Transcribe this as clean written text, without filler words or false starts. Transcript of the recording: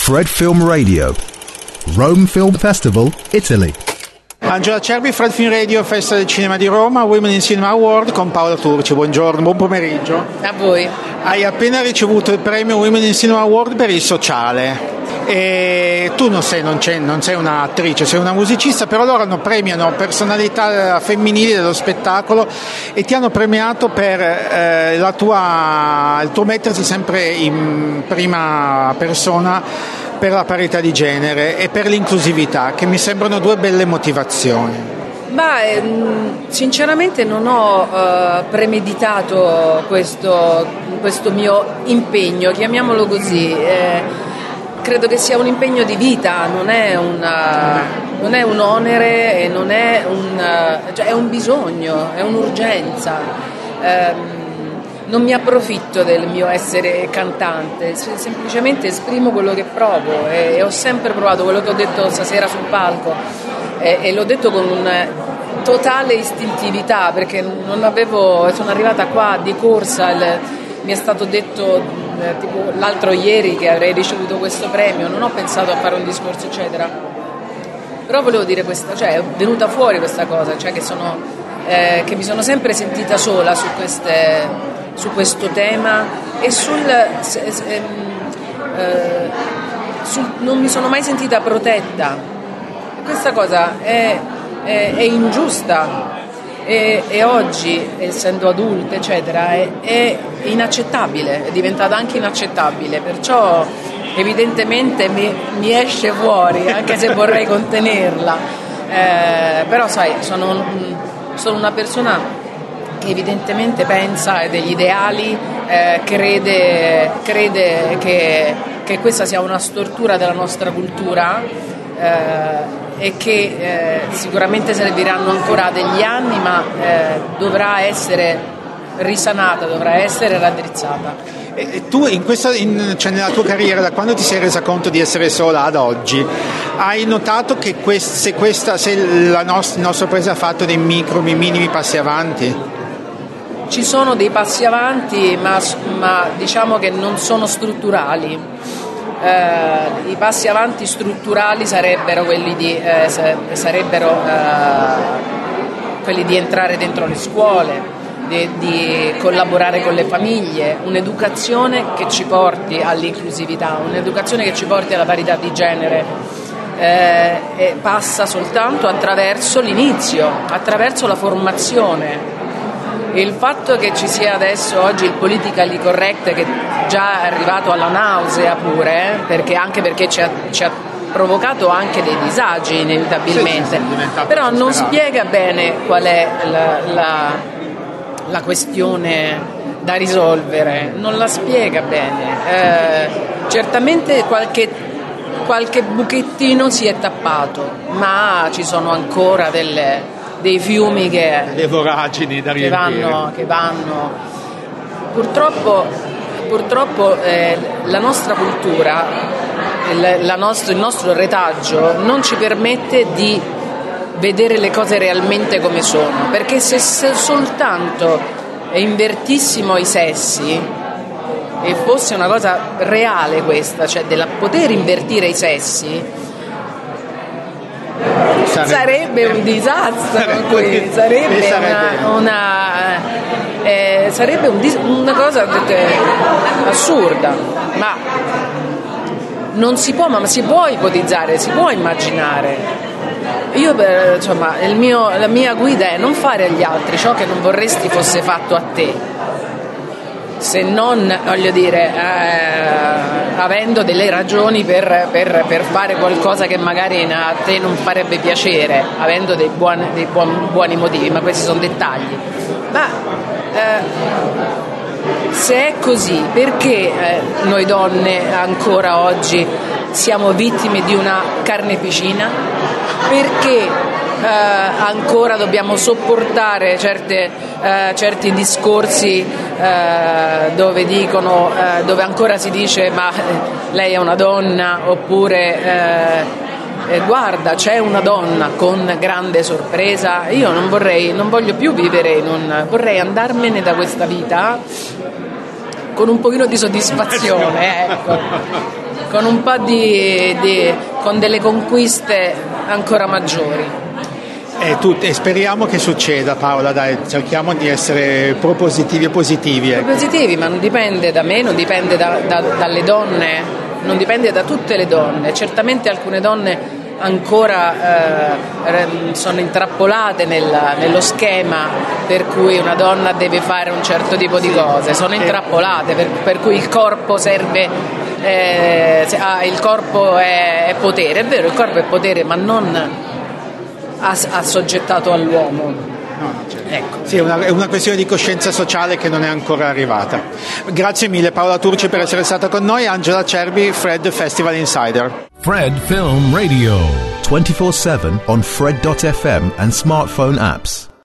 Fred Film Radio, Rome Film Festival, Italy. Angela Cerbi, Fred Film Radio, Festa del Cinema di Roma, Women in Cinema Award con Paola Turci. Buongiorno, buon pomeriggio. A voi. Hai appena ricevuto il premio Women in Cinema Award per il sociale. E tu non sei un'attrice, sei una musicista, però loro premiano personalità femminili dello spettacolo e ti hanno premiato per il tuo mettersi sempre in prima persona per la parità di genere e per l'inclusività, che mi sembrano due belle motivazioni. Sinceramente non ho premeditato questo mio impegno, chiamiamolo così. Credo che sia un impegno di vita, non è un onere e non è è un bisogno, è un'urgenza. Non mi approfitto del mio essere cantante, semplicemente esprimo quello che provo e ho sempre provato quello che ho detto stasera sul palco e l'ho detto con una totale istintività, perché sono arrivata qua di corsa, mi è stato detto tipo l'altro ieri che avrei ricevuto questo premio, non ho pensato a fare un discorso eccetera, però volevo dire è venuta fuori questa cosa, che mi sono sempre sentita sola su questo tema e non mi sono mai sentita protetta. Questa cosa è ingiusta e oggi, essendo adulta eccetera, è inaccettabile, è diventata anche inaccettabile, perciò evidentemente mi esce fuori anche se vorrei contenerla, però sai, sono una persona che evidentemente pensa e degli ideali, crede che questa sia una stortura della nostra cultura, e che sicuramente serviranno ancora degli anni, ma dovrà essere risanata, dovrà essere raddrizzata. E tu nella tua carriera, da quando ti sei resa conto di essere sola ad oggi, hai notato che se il nostro paese ha fatto dei minimi passi avanti? Ci sono dei passi avanti, ma diciamo che non sono strutturali. I passi avanti strutturali sarebbero quelli di entrare dentro le scuole, di collaborare con le famiglie, un'educazione che ci porti all'inclusività, un'educazione che ci porti alla parità di genere, e passa soltanto attraverso l'inizio, attraverso la formazione. Il fatto che ci sia adesso oggi il politically correct, che già è arrivato alla nausea pure, perché ci ha provocato anche dei disagi inevitabilmente, però non spiega bene qual è la questione da risolvere, non la spiega bene. Certamente qualche buchettino si è tappato, ma ci sono ancora dei fiumi le voragini da riempire che vanno. Purtroppo la nostra cultura, il nostro retaggio non ci permette di vedere le cose realmente come sono, perché se soltanto invertissimo i sessi e fosse una cosa reale questa, cioè della poter invertire i sessi, sarebbe un disastro, sarebbe una cosa assurda, ma non si può, ma si può ipotizzare, si può immaginare. Io la mia guida è non fare agli altri ciò che non vorresti fosse fatto a te, se non, voglio dire, avendo delle ragioni per fare qualcosa che magari a te non farebbe piacere, avendo dei buoni motivi, ma questi sono dettagli. Ma se è così, perché noi donne ancora oggi siamo vittime di una carneficina? Perché ancora dobbiamo sopportare certi discorsi dove ancora si dice ma lei è una donna, oppure guarda c'è una donna, con grande sorpresa. Io non voglio più vivere vorrei andarmene da questa vita con un pochino di soddisfazione, ecco. con un po' con delle conquiste ancora maggiori. E speriamo che succeda, Paola, dai, cerchiamo di essere propositivi e positivi. Positivi, ma non dipende da me, non dipende dalle donne, non dipende da tutte le donne. Certamente alcune donne ancora sono intrappolate nello schema per cui una donna deve fare un certo tipo di cose, sono intrappolate, per cui il corpo serve, il corpo è potere, è vero, il corpo è potere, ma non assoggettato all'uomo. No, certo. Ecco. Sì, è una questione di coscienza sociale che non è ancora arrivata. Grazie mille Paola Turci per essere stata con noi. Angela Cerbi, Fred Festival Insider. Fred Film Radio 24/7 on Fred.fm and smartphone apps.